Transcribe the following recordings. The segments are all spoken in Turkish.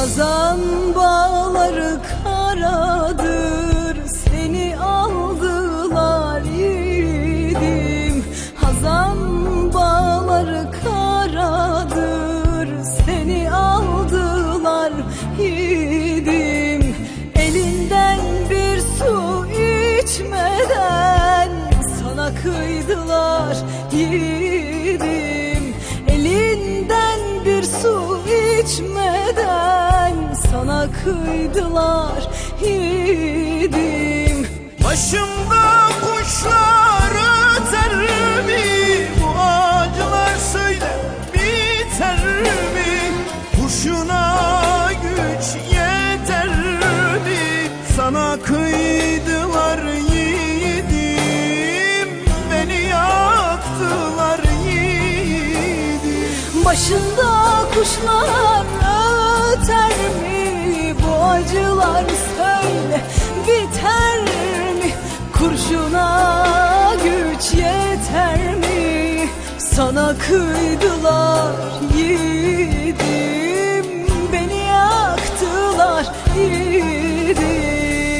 Hazan bağları karadır, seni aldılar yiğidim. Hazan bağları karadır, seni aldılar yiğidim. Elinden bir su içmeden sana kıydılar yiğidim. Elinden bir su içmeden sana kıydılar yiğidim. Başımda kuşlar öter mi? Bu acılar söyle biter mi? Kurşuna güç yeter mi? Sana kıydılar yiğidim, beni yaktılar yiğidim. Başında kuşlar öter mi? Bu acılar söyle biter mi? Kurşuna güç yeter mi? Sana kıydılar yiğidim, beni yaktılar yiğidim.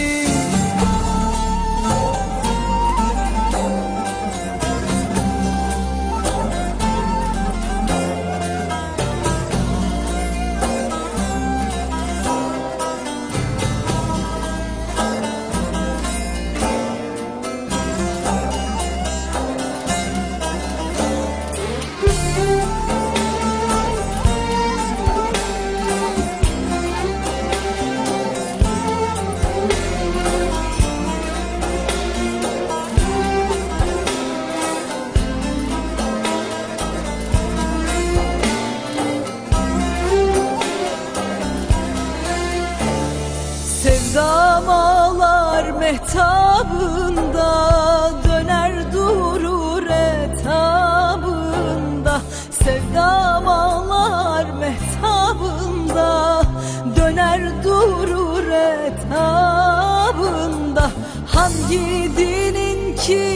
Sevdam ağlar mehtabında, döner durur etabında. Sevdam ağlar mehtabında, döner durur etabında. Hangi dinin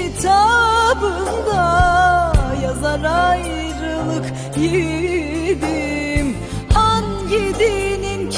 kitabında yazar ayrılık yiğidim? Hangi dinin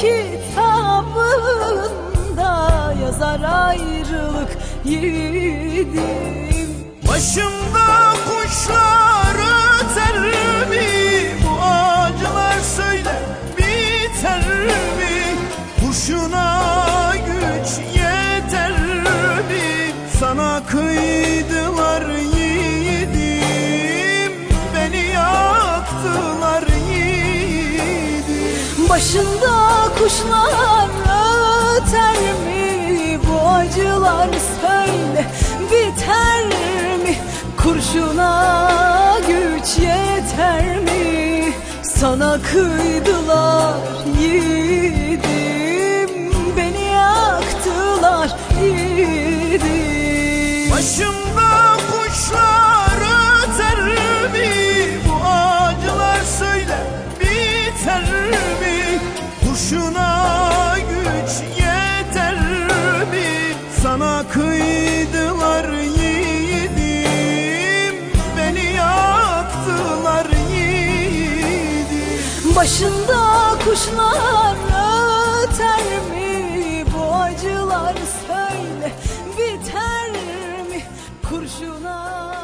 kitabında yazar ayrılık yiğidim? Başımda kuşlar öter mi? Bu acılar söyle biter mi? Kurşuna güç yeter mi? Sana kıydılar yiğidim, beni yaktılar yiğidim. Başında kuşlar öter mi? Bu acılar söyle biter mi? Kurşuna güç yeter mi? Sana kıydılar yiğidim, beni yaktılar yiğidim. Başımda kuşlar öter mi? Bu acılar söyle biter mi? Kurşuna güç yeter mi? Sana kıydılar yiğidim, beni yaktılar yiğidim. Başında kuşlar öter mi? Bu acılar söyle biter mi? Kurşuna